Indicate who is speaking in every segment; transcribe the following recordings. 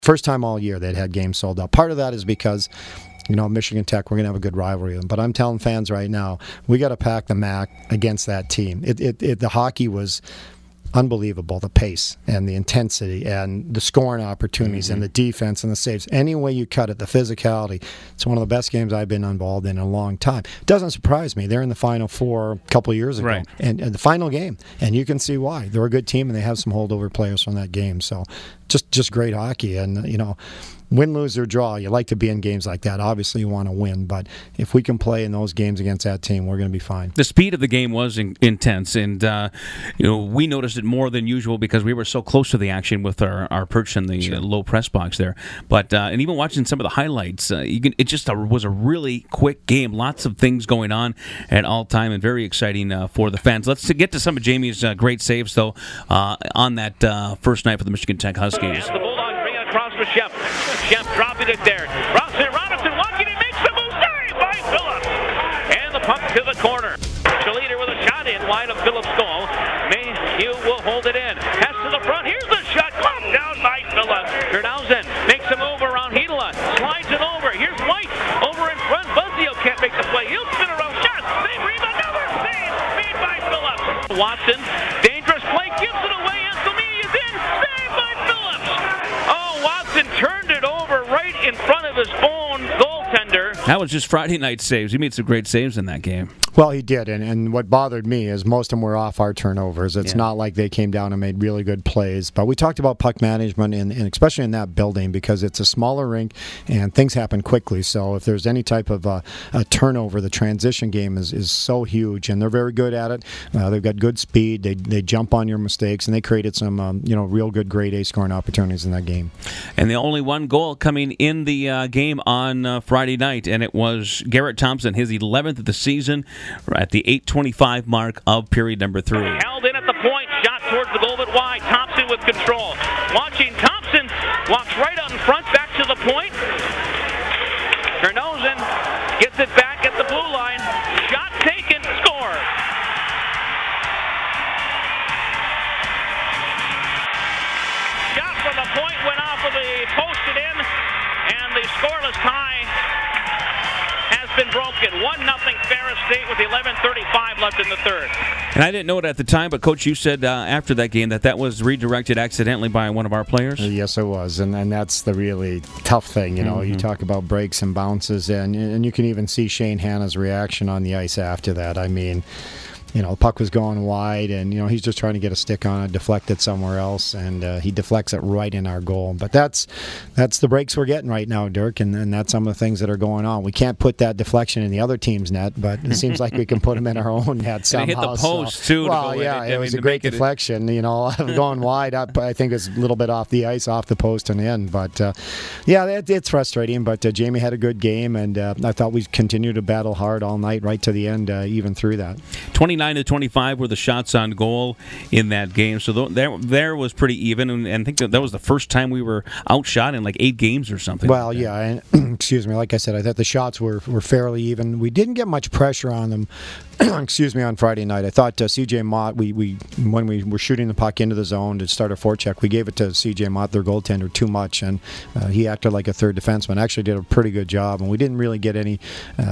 Speaker 1: First time all year they'd had games sold out. Part of that is because, Michigan Tech, we're going to have a good rivalry with them. But I'm telling fans right now, we got to pack the MAC against that team. The hockey was unbelievable, the pace and the intensity and the scoring opportunities and the defense and the saves. Any way you cut it, the physicality. It's one of the best games I've been involved in a long time. It doesn't surprise me. They're in the Final Four a couple of years ago.
Speaker 2: Right.
Speaker 1: And the final game. And you can see why. They're a good team, and they have some holdover players from that game. So just great hockey. And, win, lose, or draw, you like to be in games like that. Obviously, you want to win, but if we can play in those games against that team, we're going to be fine.
Speaker 2: The speed of the game was intense, and we noticed it more than usual because we were so close to the action with our perch in the low press box there. But and even watching some of the highlights, it just was a really quick game. Lots of things going on at all time, and very exciting for the fans. Let's get to some of Jamie's great saves, though, on that first night for the Michigan Tech Huskies.
Speaker 3: The Bulldogs bring it across for Shep. Shep dropping it there. Robinson walking, he makes the move, saved by Phillips. And the puck to the corner. Shalita with a shot in wide of Phillips' goal. Mayhew will hold it in. Pass to the front. Here's the shot. Clumped down by Phillips. Gernausen makes a move around Hedela. Slides it over. Here's White over in front. Buzzio can't make the play. He'll spin around. Shot. Save, rebound. Another save made by Phillips. Watson. Dangerous play. Gives it away. Anthony is in. Saved by Phillips. Oh, Watson turned it over right in front of his own goaltender.
Speaker 2: That was just Friday night saves. He made some great saves in that game.
Speaker 1: Well, he did, and what bothered me is most of them were off our turnovers. It's not like they came down and made really good plays. But we talked about puck management, and especially in that building, because it's a smaller rink and things happen quickly. So if there's any type of a turnover, the transition game is so huge, and they're very good at it. They've got good speed. They jump on your mistakes, and they created some real good grade A scoring opportunities in that game.
Speaker 2: And the only one goal coming in the game on Friday night, and it was Garrett Thompson, his 11th of the season, at the 8:25 mark of period number 3.
Speaker 3: Held in at the point, shot towards the goal, but wide. Thompson with control. Watching Thompson walks right out in front, back to the point. Gernausen gets it back at the blue line. Shot taken, score. Shot from the point went off of the posted in, and the scoreless tie has been broken. 1-0 Ferris State with 11:35 left in the third.
Speaker 2: And I didn't know it at the time, but Coach, you said after that game that was redirected accidentally by one of our players?
Speaker 1: Yes, it was, and that's the really tough thing. You talk about breaks and bounces, and you can even see Shane Hanna's reaction on the ice after that. I mean, the puck was going wide, and he's just trying to get a stick on it, deflect it somewhere else, and he deflects it right in our goal. But that's the breaks we're getting right now, Dirk, and that's some of the things that are going on. We can't put that deflection in the other team's net, but it seems like we can put them in our own net somehow.
Speaker 2: And it hit the post too.
Speaker 1: Well, it was a great deflection. Going wide up, I think it's a little bit off the ice, off the post and in. But it's frustrating. But Jamie had a good game, and I thought we continued to battle hard all night, right to the end, even through that.
Speaker 2: 29-25 were the shots on goal in that game, so there was pretty even, and I think that was the first time we were outshot in like 8 games or something.
Speaker 1: Well, and excuse me, like I said, I thought the shots were fairly even. We didn't get much pressure on them. Excuse me, on Friday night. I thought C.J. Mott, when we were shooting the puck into the zone to start a forecheck, we gave it to C.J. Mott, their goaltender, too much, and he acted like a third defenseman. Actually did a pretty good job, and we didn't really get any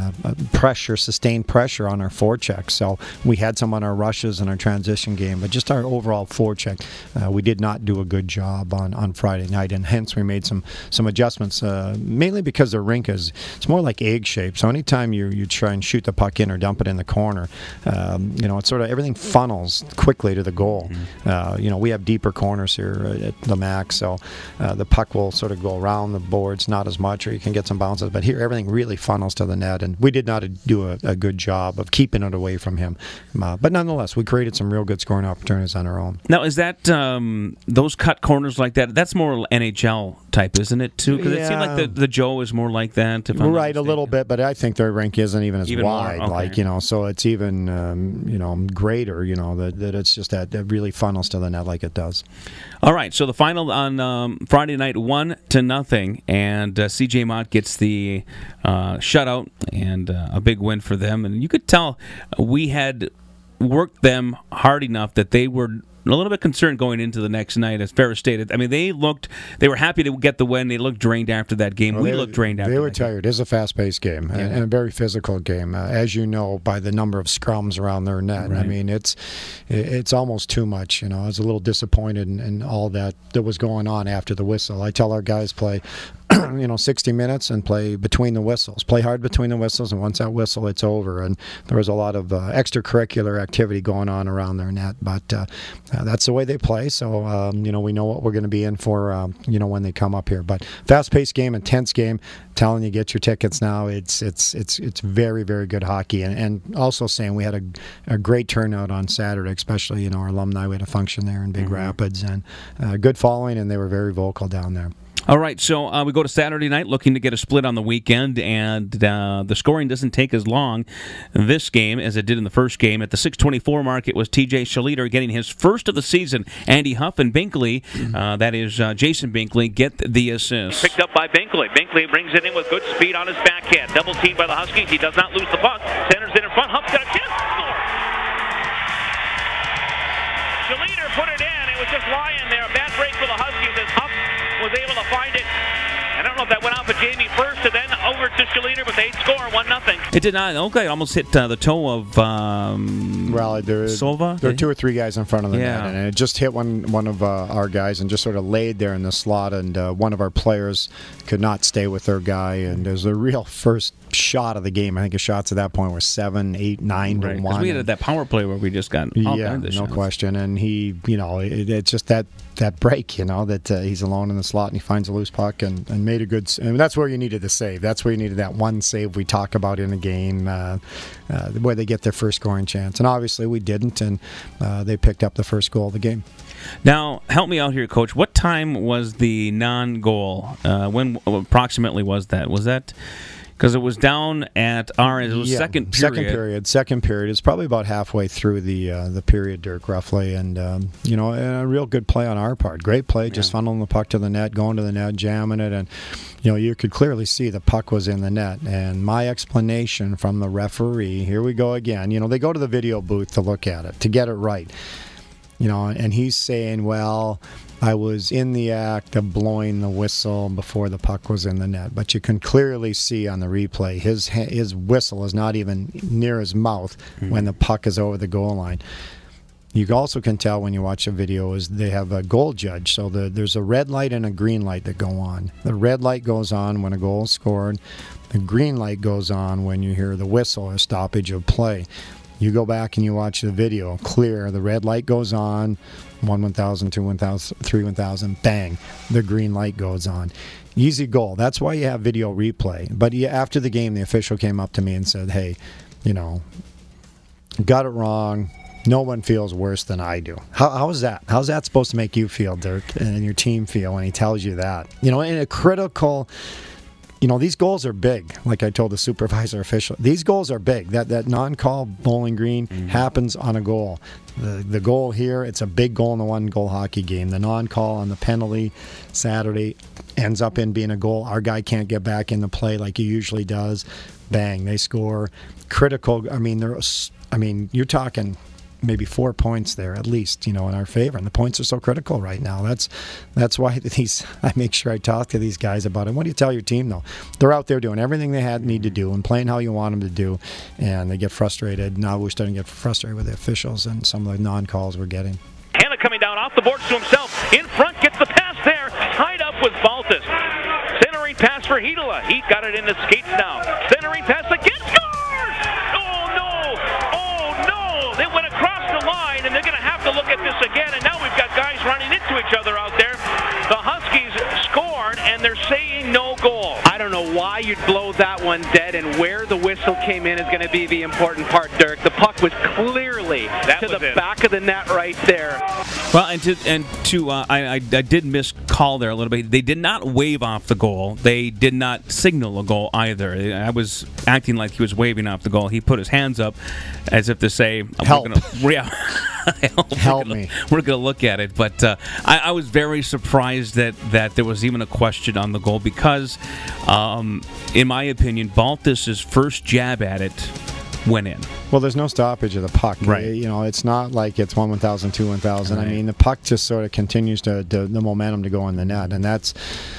Speaker 1: sustained pressure on our forecheck. So we had some on our rushes and our transition game, but just our overall forecheck, we did not do a good job on Friday night, and hence we made some adjustments, mainly because the rink it's more like egg shaped. So anytime you try and shoot the puck in or dump it in the corner, it's sort of everything funnels quickly to the goal. We have deeper corners here at the MAC, so the puck will sort of go around the boards, not as much, or you can get some bounces, but here everything really funnels to the net, and we did not do a good job of keeping it away from him. But nonetheless, we created some real good scoring opportunities on our own.
Speaker 2: Now, is that those cut corners like that? That's more NHL type, isn't it, too? Because it seemed like the Joe is more like that.
Speaker 1: Right, a little bit, but I think their rink isn't even as wide.
Speaker 2: More, okay.
Speaker 1: So it's even greater. That it's just that it really funnels to the net like it does.
Speaker 2: All right, so the final on Friday night, 1-0, and C.J. Mott gets the shutout and a big win for them. And you could tell we had worked them hard enough that they were a little bit concerned going into the next night, as Ferris stated. I mean, they were happy to get the win. They looked drained after that game. We looked drained after that.
Speaker 1: They were tired. It was a fast-paced game and a very physical game, as you know, by the number of scrums around their net. Right. I mean, it's almost too much. I was a little disappointed in all that was going on after the whistle. I tell our guys play 60 minutes and play between the whistles. Play hard between the whistles, and once that whistle, it's over. And there was a lot of extracurricular activity going on around their net, but that's the way they play. So, we know what we're going to be in for, when they come up here. But fast-paced game, intense game. Telling you, get your tickets now. It's very, very good hockey. And also saying we had a great turnout on Saturday, especially, our alumni. We had a function there in Big Rapids, and good following, and they were very vocal down there.
Speaker 2: All right, so we go to Saturday night looking to get a split on the weekend, and the scoring doesn't take as long this game as it did in the first game. At the 6:24 mark, it was TJ Schleter getting his first of the season. Andy Huff and Binkley, that is Jason Binkley, get the assist.
Speaker 3: Picked up by Binkley. Binkley brings it in with good speed on his backhand. Double teamed by the Huskies. He does not lose the puck. Centers it in front. Huff's got a chance to score. Schleter put it in. It was just lying there. A bad break for the Huskies as Huff was able to find it. I don't know if that went out for Jamie first and then over to Schleter, but they score 1-0.
Speaker 2: It did not. Okay, almost hit the toe of Silva.
Speaker 1: There were two or three guys in front of the net, and it just hit one of our guys and just sort of laid there in the slot, and one of our players could not stay with their guy, and it was a real first shot of the game. I think the shots at that point were 7, 8, 9 to 1.
Speaker 2: We had that power play where we just got all kinds of shots.
Speaker 1: No question. And he, it's just that break, that he's alone in the slot and he finds a loose puck and made a good. And that's where you needed the save. That's where you needed that one save we talk about in a game where they get their first scoring chance. And obviously we didn't, and they picked up the first goal of the game.
Speaker 2: Now, help me out here, Coach. What time was the non-goal? When approximately was that? Was that... Because it was down at it was second period.
Speaker 1: Second period. It's probably about halfway through the period, Dirk, roughly. And, and a real good play on our part. Great play, just funneling the puck to the net, going to the net, jamming it. And, you could clearly see the puck was in the net. And my explanation from the referee, here we go again. They go to the video booth to look at it, to get it right. And he's saying, well, I was in the act of blowing the whistle before the puck was in the net. But you can clearly see on the replay, his whistle is not even near his mouth when the puck is over the goal line. You also can tell when you watch a video is they have a goal judge. So there's a red light and a green light that go on. The red light goes on when a goal is scored. The green light goes on when you hear the whistle or stoppage of play. You go back and you watch the video, clear, the red light goes on, 1,000, 2, 1,000, 3, 1,000, bang, the green light goes on. Easy goal. That's why you have video replay. But after the game, the official came up to me and said, hey, got it wrong. No one feels worse than I do. How is that? How's that supposed to make you feel, Dirk, and your team feel when he tells you that? In a critical... these goals are big, like I told the supervisor official. These goals are big. That non-call Bowling Green happens on a goal. The goal here, it's a big goal in the one-goal hockey game. The non-call on the penalty Saturday ends up in being a goal. Our guy can't get back in the play like he usually does. Bang, they score. Critical. You're talking maybe 4 points there at least, in our favor. And the points are so critical right now. That's why I make sure I talk to these guys about it. What do you tell your team, though? They're out there doing everything they need to do and playing how you want them to do, and they get frustrated. Now we're starting to get frustrated with the officials and some of the non-calls we're getting.
Speaker 3: Hanna coming down off the boards to himself. In front, gets the pass there. Tied up with Baltus. Centering pass for Heedela. He got it in the skates now. Centering pass again. Scores! Oh, no! Oh, no! They went across the line, and they're going to have to look at this again. And now we've got guys running into each other out there. The Huskies scored, and they're saying no goal.
Speaker 4: I don't know why you'd blow that one dead, and where the whistle came in is going to be the important part, Dirk. The puck was clearly to the back of the net right there.
Speaker 2: Well, I did miscall there a little bit. They did not wave off the goal. They did not signal a goal either. I was acting like he was waving off the goal. He put his hands up as if to say,
Speaker 1: help.
Speaker 2: Help me. We're going to look at it. But I was very surprised that there was even a question on the goal because, in my opinion, Baltus's first jab at it went in.
Speaker 1: Well, there's no stoppage of the puck.
Speaker 2: Right.
Speaker 1: It's not like it's 1,000, 2,000.
Speaker 2: Right.
Speaker 1: I mean, the puck just sort of continues the momentum to go in the net, and that's